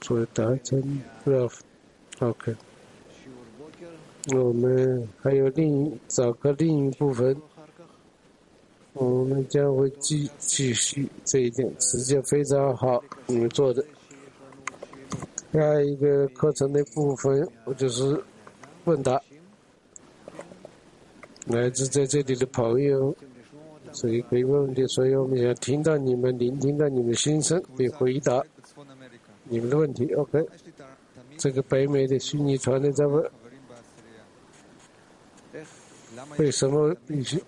所以达成OK。我们还有早课另一部分，我们将会继续这一点，时间非常好，你们做的。下一个课程的部分，就是问答，来自在这里的朋友，所以可以问问题，所以我们想聆听到你们的心声，可以回答你们的问题。OK， 这个北美的虚拟团队在问，为什么必须？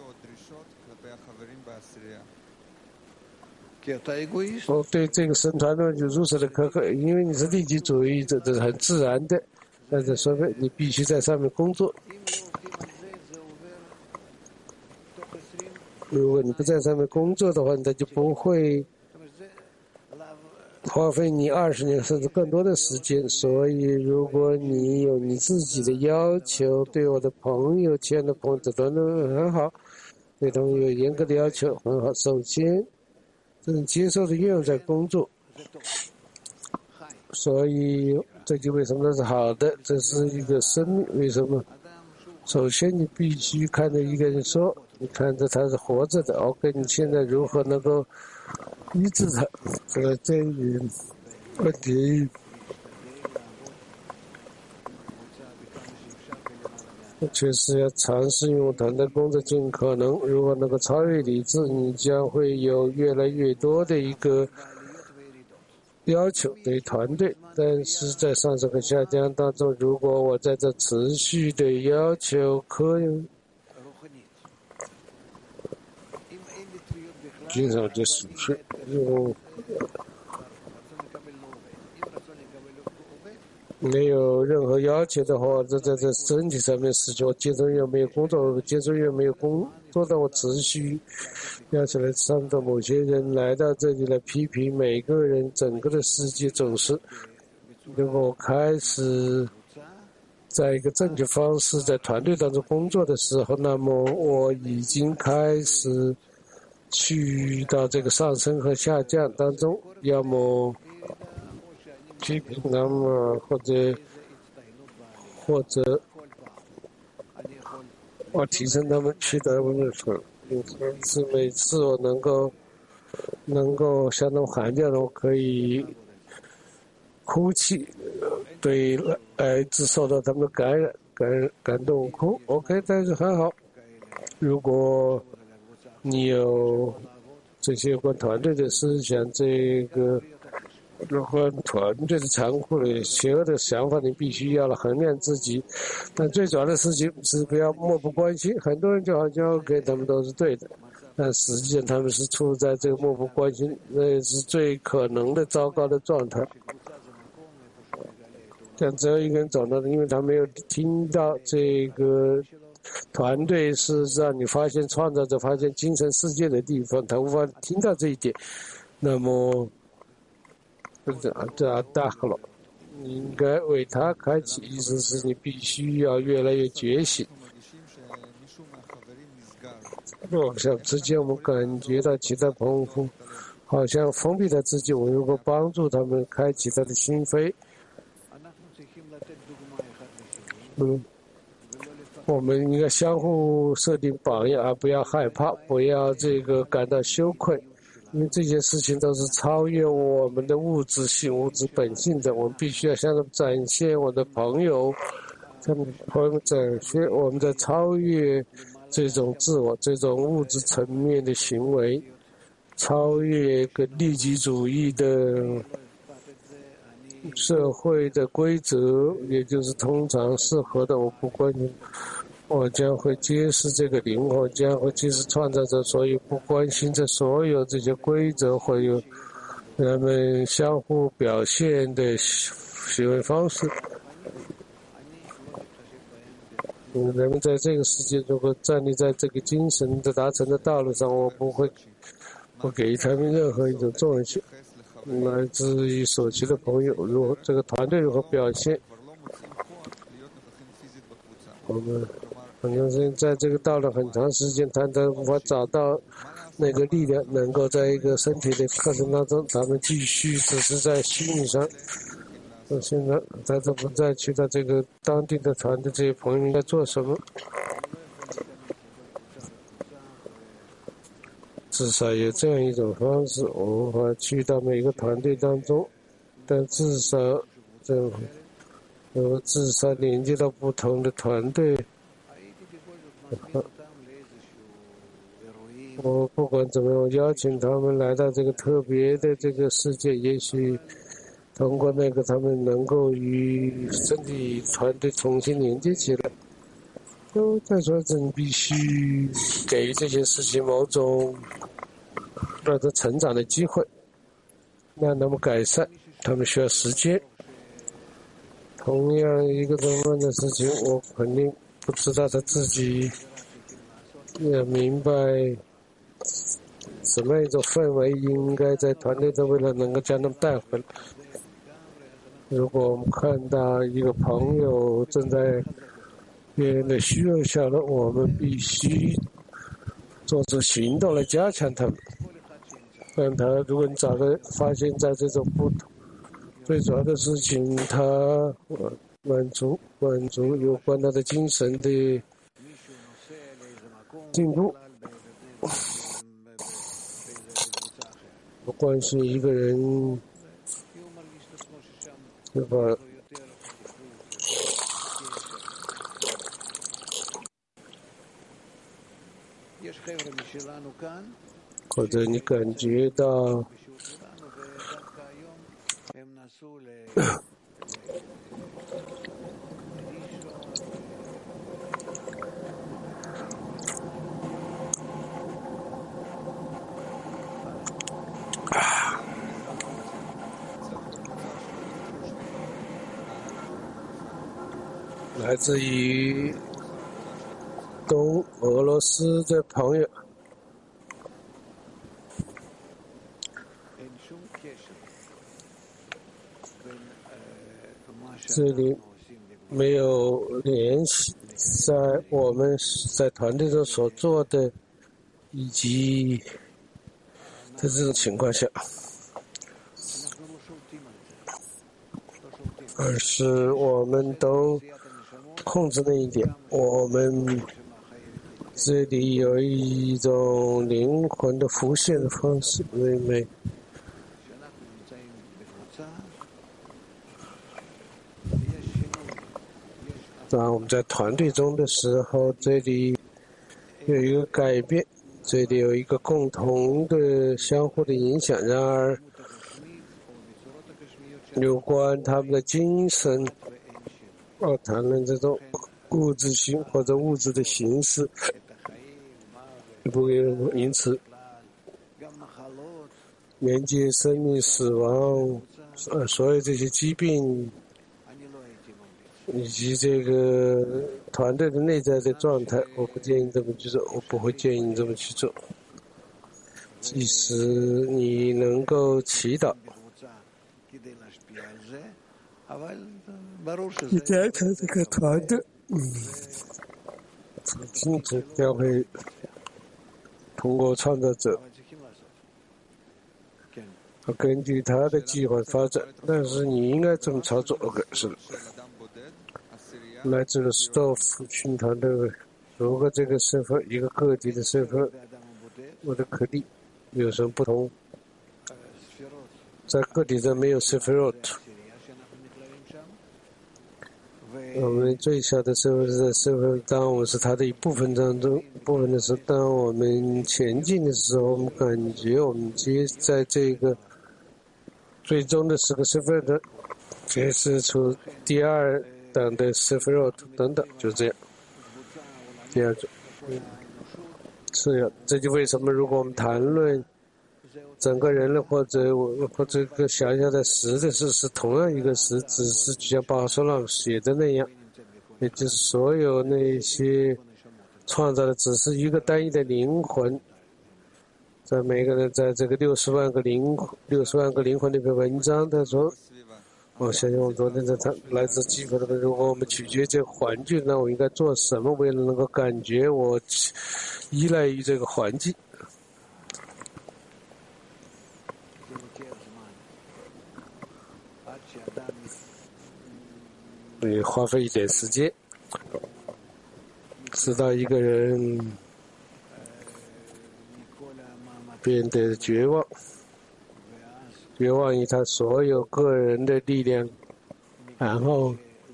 我对这个生团论就如此的苛刻，因为你是利己主义者，这是很自然的，但是说明你必须在上面工作。如果你不在上面工作的话，那就不会花费你20年甚至更多的时间。所以，如果你有你自己的要求，对我的朋友、亲爱的朋友，这都很好，对他们有严格的要求，很好。首先，这种接受的愿望在工作，所以这就为什么是好的？这是一个生命。为什么？首先，你必须看着一个人说，你看着他是活着的。OK， 你现在如何能够医治他？这一问题，确实要尝试用团队工作尽可能。如果能够超越理智，你将会有越来越多的一个要求对团队，但是在上升和下降当中，如果我在这持续的要求经常的属性，没有任何要求的话，在身体上面使我接受院没有工作，接受院没有工作，但我持续要求来上的某些人来到这里来批评每个人，整个的世界总是。如果我开始在一个正确方式在团队当中工作的时候，那么我已经开始去到这个上升和下降当中，要么批评他们，或者我提升他们取得我的分。是每次我能够相当喊叫的，我可以哭泣，对来自受到他们的感动哭 OK， 但是很好。如果你有这些有关团队的思想，这个有关团队的残酷的邪恶的想法，你必须要衡量自己。但最主要的事情是不要漠不关心。很多人就好像 OK， 他们都是对的，但实际上他们是处在这个漠不关心，那是最可能的糟糕的状态。但只有一个人走到的，因为他没有听到这个团队是让你发现创造者、发现精神世界的地方，他无法听到这一点。那么，这大了，你应该为他开启，意思是你必须要越来越觉醒。我想之前我们感觉到其他朋友好像封闭了自己，我如果帮助他们开启他的心扉。我们应该相互设定榜样，而不要害怕，不要感到羞愧，因为这些事情都是超越我们的物质性、物质本性的。我们必须要向他们展现我的朋友，向朋友展现我们在超越这种自我、这种物质层面的行为，超越个利己主义的社会的规则，也就是通常适合的。我不关心，我将会揭示这个灵魂，将会揭示创造者，所以不关心这所有这些规则，会有人们相互表现的行为方式。人们在这个世界如果站立在这个精神的达成的道路上，我不给予他们任何一种重要性。来自于所需的朋友，如何这个团队如何表现？我们很多人在这个道路很长时间，他都无法找到那个力量能够在一个身体的课程当中，他们继续只是在心理上。我现在他怎么再去到这个当地的团队这些朋友应该做什么？至少有这样一种方式，我无法去到每个团队当中，但至少至少连接到不同的团队。我不管怎么样，我邀请他们来到这个特别的这个世界，也许通过那个他们能够与身体团队重新连接起来。再说，真必须给这些事情某种让他成长的机会，让他们改善，他们需要时间。同样一个这么样的事情，我肯定不知道他自己也明白什么样一种氛围应该在团队中为了能够将他们带回来。如果我们看到一个朋友正在别人的需要下了，我们必须做出行动来加强他们。让他，如果你发现在这种不同最主要的事情，他满足有关他的精神的进步。不关心一个人是吧？或者你感觉到来自于东俄罗斯的朋友，这里没有联系，在我们在团队中所做的，以及在这种情况下，而是我们都控制那一点。我们这里有一种灵魂的浮现的方式，妹妹。当我们在团队中的时候，这里有一个改变，这里有一个共同的相互的影响。然而，有关他们的精神，谈论这种物质性或者物质的形式，不会因此连接生命、死亡，所有这些疾病。以及这个团队的内在的状态，我不建议这么去做，我不会建议你这么去做。即使你能够祈祷，你加强这个团队，清楚将会通过创造者，根据他的计划发展。但是你应该这么操作 ，OK， 是的。来自了 Stoff 群团队，如果这个身份一个个体的身份，我的颗粒有什么不同？在个体上没有 Sephirot， 我们最小的身份是在身份，当我们是它的一部分当中，部分的时候，当我们前进的时候，我们感觉我们在这个最终的10个身份的揭示出第二等的 Sephirot 等等，就这样。第二种，是呀，这就为什么如果我们谈论整个人类或者一个小小的实的事是同样一个实，只是就像巴索朗写的那样，也就是所有那些创造的只是一个单一的灵魂，在每个人在这个60万个灵魂那篇文章，他说。我相信我昨天在谈来自基辅的，如果我们取决这个环境，那我应该做什么，为了能够感觉我依赖于这个环境， 你花费一点时间，直到一个人变得绝望，绝望于他所有个人的力量，然后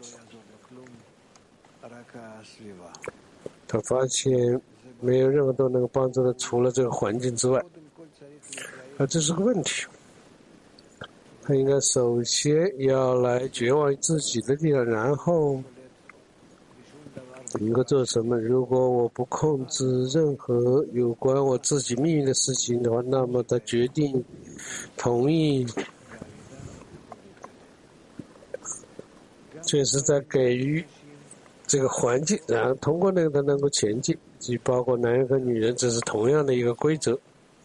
他发现没有任何都能够帮助他，除了这个环境之外，这是个问题。他应该首先要来绝望于自己的力量，然后能够做什么？如果我不控制任何有关我自己命运的事情的话，那么他决定同意，就是在给予这个环境，然后通过那个他能够前进，即包括男人和女人，这是同样的一个规则。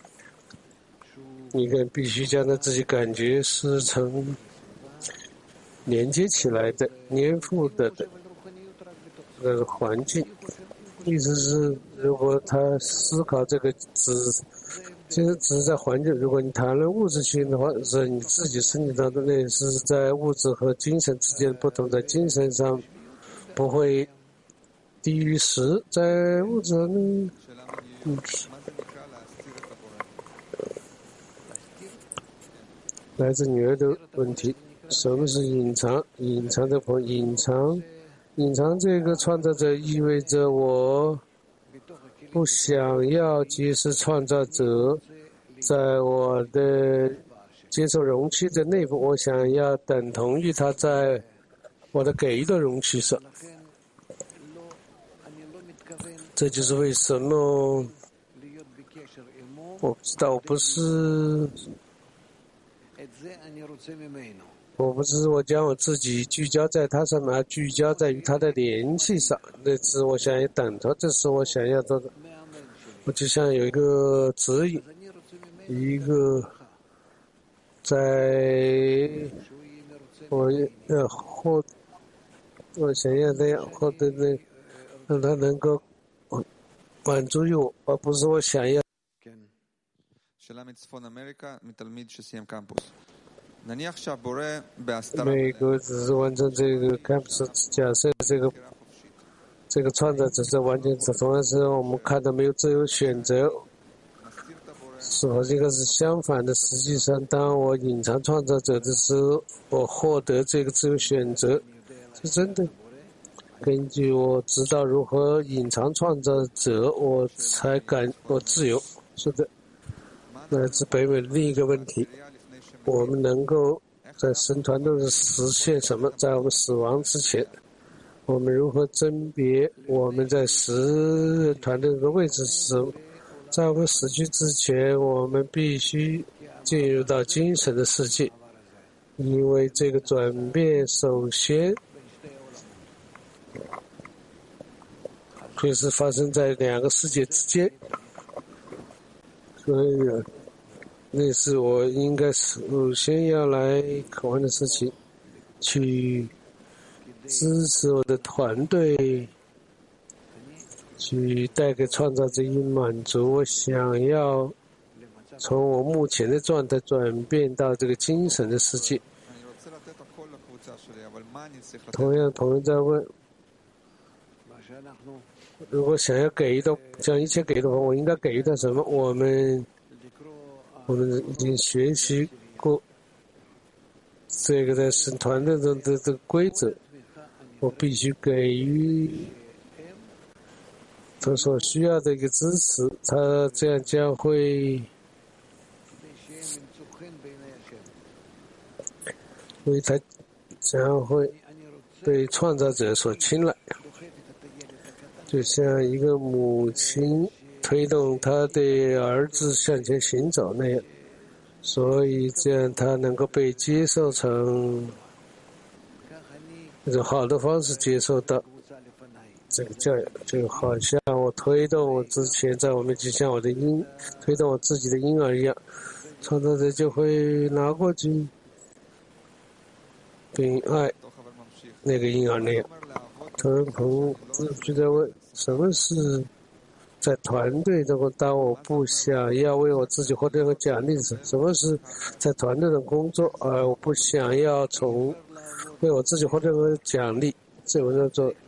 一个人必须将他自己感觉是成连接起来的、粘附的那个环境。意思是，如果他思考这个其实只是在环境。如果你谈论物质性的话，是你自己身体当中那是在物质和精神之间的不同，在精神上不会低于10，在物质呢，来自女儿的问题，什么是隐藏？隐藏的朋友，隐藏这个创造者意味着我不想要揭示创造者在我的接受容器的内部，我想要等同于他在我的给予的容器上。这就是为什么我知道我不是我将我自己聚焦在他上面，而聚焦在与他的联系上。那是我想要等他，这是我想要做的。我就像有一个指引，一个在我想要那样获得那，让他能够满足于我，而不是我想要。美国只是完成这个 campus， 假设这个创造者是完全同样是我们看到没有自由选择，是否这个是相反的？实际上，当我隐藏创造者的时候，我获得这个自由选择，是真的。根据我知道如何隐藏创造者，我自由。是的。来自北美的另一个问题，我们能够在神团队实现什么？在我们死亡之前，我们如何甄别我们在10团队的位置时？在我们死去之前，我们必须进入到精神的世界，因为这个转变首先就是发生在2个世界之间，所以那是我应该首先要来考虑的事情，去支持我的团队，去带给创造者以满足。我想要从我目前的状态转变到这个精神的世界。同样，朋友在问，如果想要给予的，将一切给予的话，我应该给予的什么？我们已经学习过这个在神团队中的这个规则，我必须给予他所需要的一个支持，他这样将会为他将会被创造者所青睐，就像一个母亲推动他的儿子向前行走那样，所以这样他能够被接受成一种好的方式接受到这个教育，就好像我推动我之前在我面前像我的推动我自己的婴儿一样，创造者就会拿过去并爱那个婴儿那样。朋友就在问，什么是在团队中，当我不想要为我自己获得任何奖励时，什么是在团队中工作，而我不想要为我自己获得任何奖励，这种叫做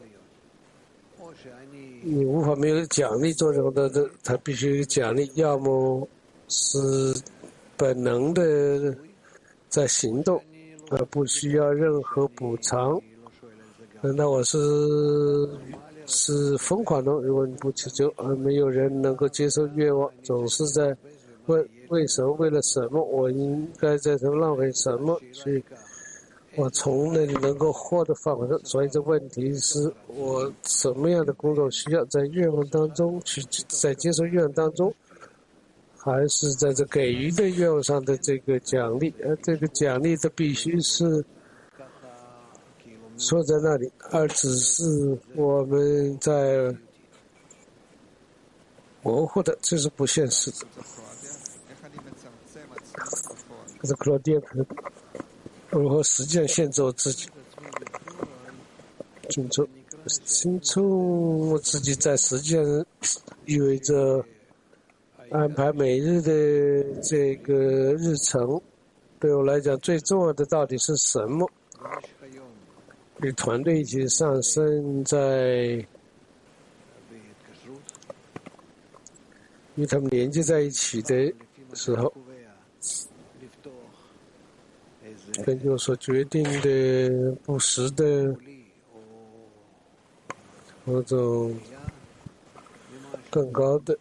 你无法没有奖励做任何的，它必须有奖励，要么是本能的在行动，而不需要任何补偿。那我是疯狂的，如果你不祈求，而没有人能够接受愿望，总是在问为什么，为了什么，我应该在这浪费什么去。我从那里能够获得反馈，所以这问题是我什么样的工作需要在愿望当中在接受愿望当中，还是在这给予的愿望上的这个奖励？而这个奖励的必须是说在那里，而只是我们在模糊的，这是不现实的。可是克罗迪克如何实际上限制我自己？清楚我自己在实际上意味着安排每日的这个日程。对我来讲，最重要的到底是什么？与团队一起上升，在与他们连接在一起的时候，根据我所决定的不实的某种更高的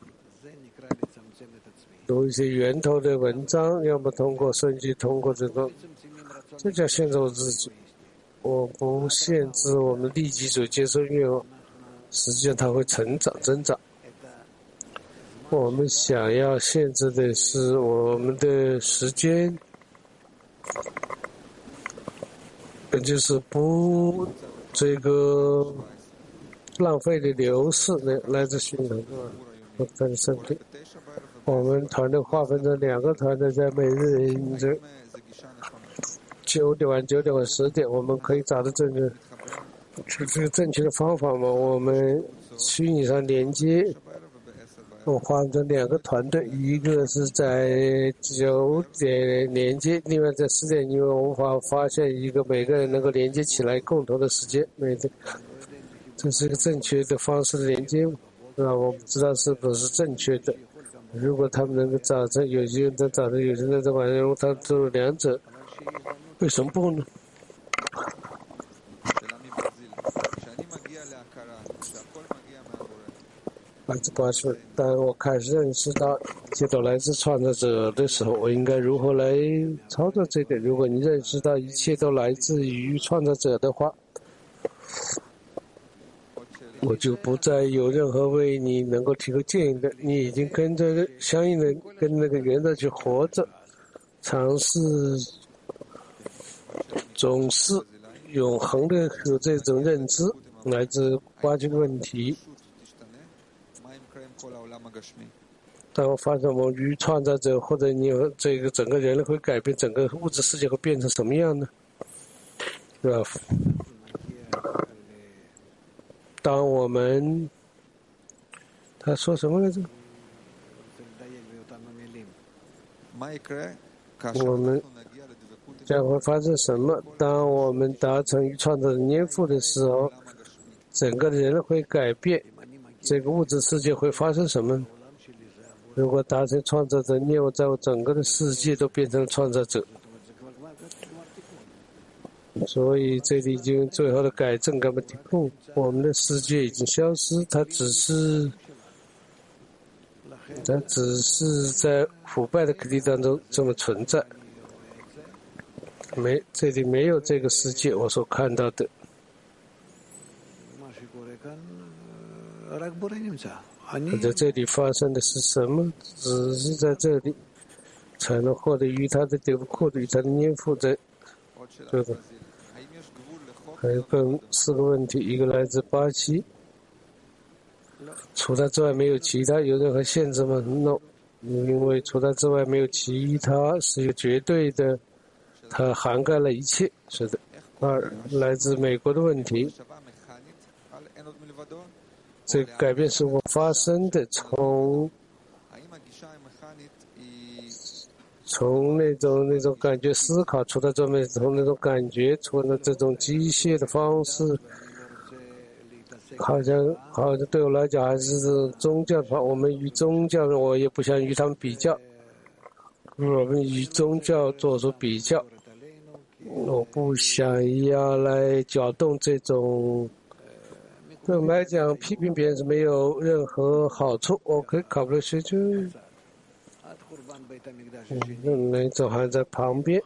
有一些源头的文章，要么通过升级，通过这叫限制我自己。我不限制我们立即所接受愿望，实际上它会增长。我们想要限制的是我们的时间，也就是不这个浪费的流逝来自寻常我分身体。我们团队划分成2个团队，在每日9点晚、9点晚、10点，我们可以找到这个正确的方法吗？我们虚拟上连接，我划分成2个团队，一个是在9点连接，另外在10点，因为我们无法发现一个每个人能够连接起来共同的时间，这是一个正确的方式的连接，那我不知道是不是正确的。如果他们能够早晨，有些人在早晨，有些人在晚上，如果他做2者，为什么不呢？来自巴士。当我开始认识到一切都来自创造者的时候，我应该如何来操作这个？如果你认识到一切都来自于创造者的话，我就不再有任何为你能够提供建议的，你已经跟着相应的跟那个原则去活着，尝试总是永恒的有这种认知，来自挖掘问题。当我发现我与创造者或者你有这个整个人类会改变，整个物质世界会变成什么样呢？对吧？当我们他说什么来着？我们将会发生什么？当我们达成与创造者粘附的时候，整个人类会改变，这个物质世界会发生什么？如果达成创造者粘附，在我整个的世界都变成创造者。所以这里已经最后的改正根本提供，我们的世界已经消失，它只是在腐败的课题当中这么存在，这里没有这个世界我所看到的。在这里发生的是什么？只是在这里才能获得与它的获得与它的粘附在这个。还有4个问题，一个来自巴西，除它之外没有其他有任何限制吗 ？No， 因为除它之外没有其他是一个绝对的，它涵盖了一切。是的。2，来自美国的问题， 这个改变是否发生的？从那种感觉思考出来，从那种感觉出了这种机械的方式，好像对我来讲还是宗教的话，我们与宗教，我也不想与他们比较，我们与宗教做出比较，我不想要来搅动这种。对我们来讲，批评别人是没有任何好处。我可以考虑学就，那种还在旁边，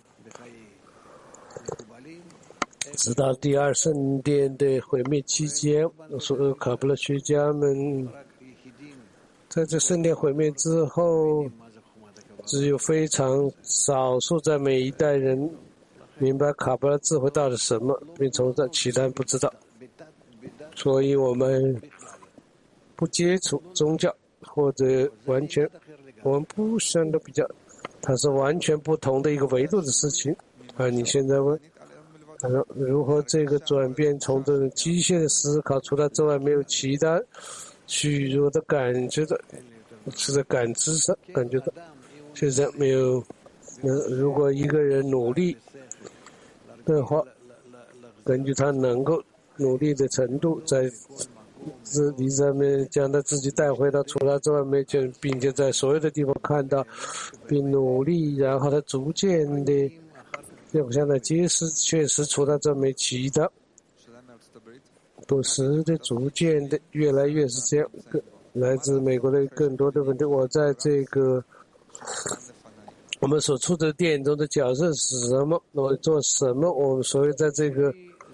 直到第二圣殿的毁灭期间，所有卡布勒学家们在这圣殿毁灭之后，只有非常少数在每一代人明白卡布勒智慧到底什么，并从这其他人不知道。所以我们不接触宗教，或者完全，我们不相的比较，它是完全不同的一个维度的事情。你现在问，如何这个转变从这种机械的思考除了之外没有其他虚弱的感觉的，是在感知上感觉到，现在没有。如果一个人努力的话，根据他能够努力的程度，在自己上面将他自己带回到除了之外没有，并且在所有的地方看到，并努力，然后他逐渐的，就像他揭示，确实除了这没其他，不时的逐渐的越来越是这样。来自美国的更多的问题，我在这个我们所处的电影中的角色是什么？我做什么？我们所谓在这个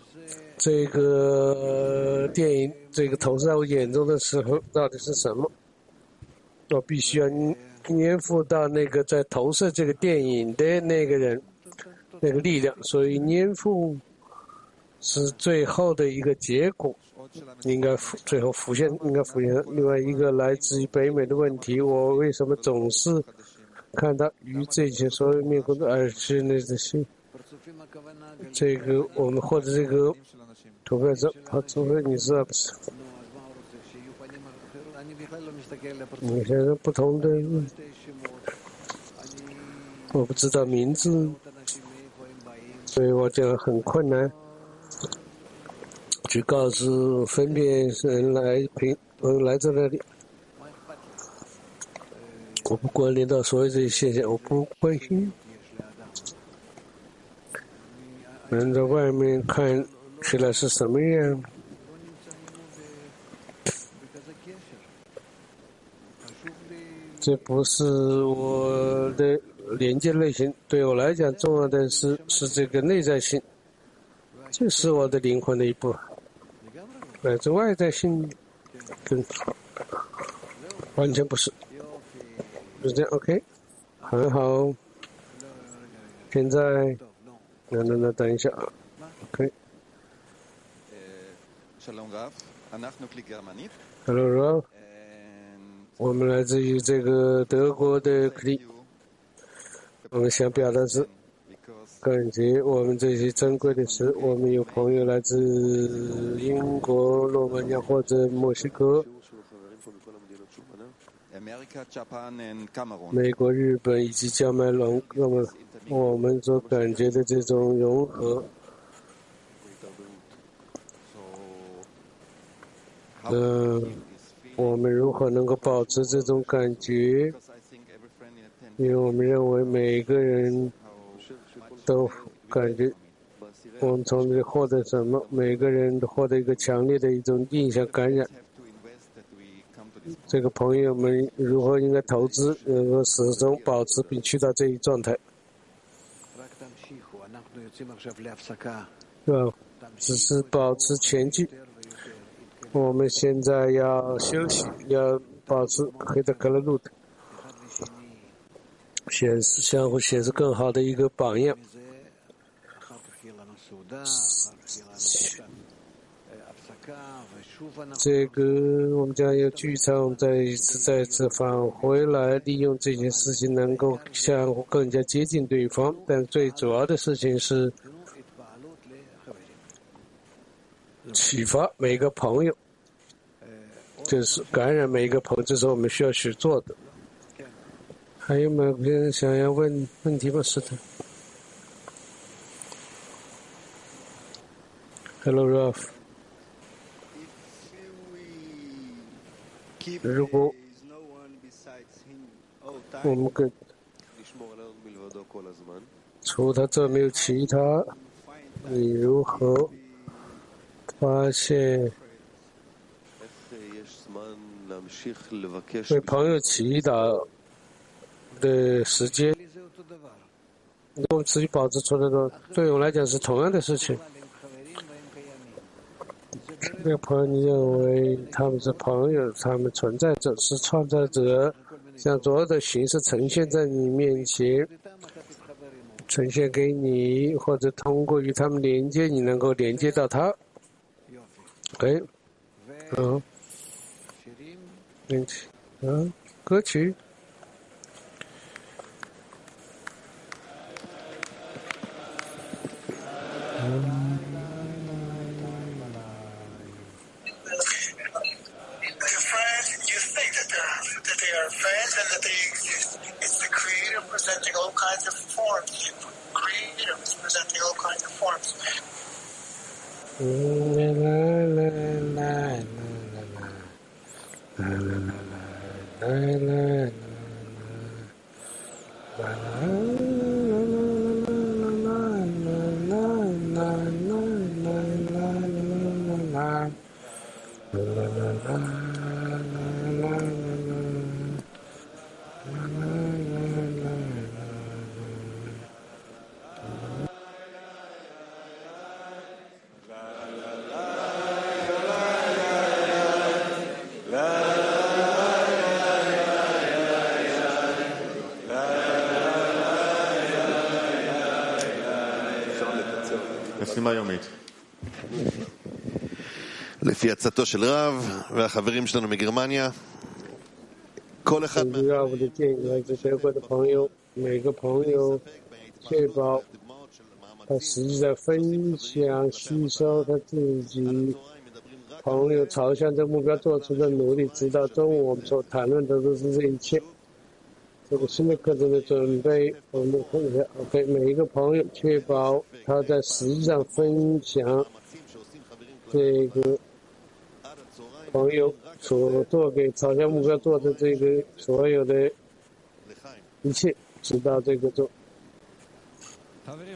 电影这个投射在我眼中的时候，到底是什么？我必须要粘附到那个在投射这个电影的那个人，那个力量。所以粘附是最后的一个结果，应该最后浮现。另外一个来自于北美的问题：我为什么总是看到与这些所有面孔的而是那些？这个我们或者这个图片上，除非你知道不是？你现在不同的，我不知道名字，所以我讲很困难去告诉分辨人来自那里。我不关联到所有这些现象，我不关心。人在外面看起来是什么样？这不是我的连接类型，对我来讲重要的是这个内在性，这是我的灵魂的一部分。来自外在性，完全不是。就这样 ，OK， 很好。现在，那等一下 ，OK。Hello Ralph， 我们来自于这个德国的克里，我们想表达是感谢我们这些珍贵的事。我们有朋友来自英国、罗马尼亚或者墨西哥。美国、日本以及加麦隆，那么我们所感觉的这种融合，我们如何能够保持这种感觉？因为我们认为每个人都感觉，我们从这里获得什么？每个人都获得一个强烈的一种印象感染。这个朋友们如何应该投资，能够始终保持并去到这一状态，是吧？只是保持前进。我们现在要休息，要保持黑的格勒路的相互显示更好的一个榜样。这个我们将有剧场再一次返回来，利用这件事情能够相互更加接近对方，但最主要的事情是启发每个朋友就是感染每一个朋友，这是我们需要去做的。还有没有人想要问问题吗？是的。Hello, Ralph。如果我们跟除他这没有其他，你如何发现为朋友祈祷的时间，我们自己保持出来的，对我来讲是同样的事情。这个朋友，你认为他们是朋友，他们存在者是创造者，将所有的形式呈现在你面前，呈现给你，或者通过与他们连接，你能够连接到他。对，连接，歌曲。 They are friends and that they exist. It's the Creator presenting all kinds of forms. The Creator is presenting all kinds of forms. לפי עצתו של רב והחברים שלנו מגרמניה, כל אחד 我的建议来自德国的朋友，每个朋友确保他实际在分享、吸收他自己朋友朝向这目标做出的努力。直到中午我们所谈论的都是这一切。这个新的课程的准备，我们看一下。OK， 每一个朋友确保他在实际上分享这个朋友所做给朝向目标做的这个所有的一切，直到这个做。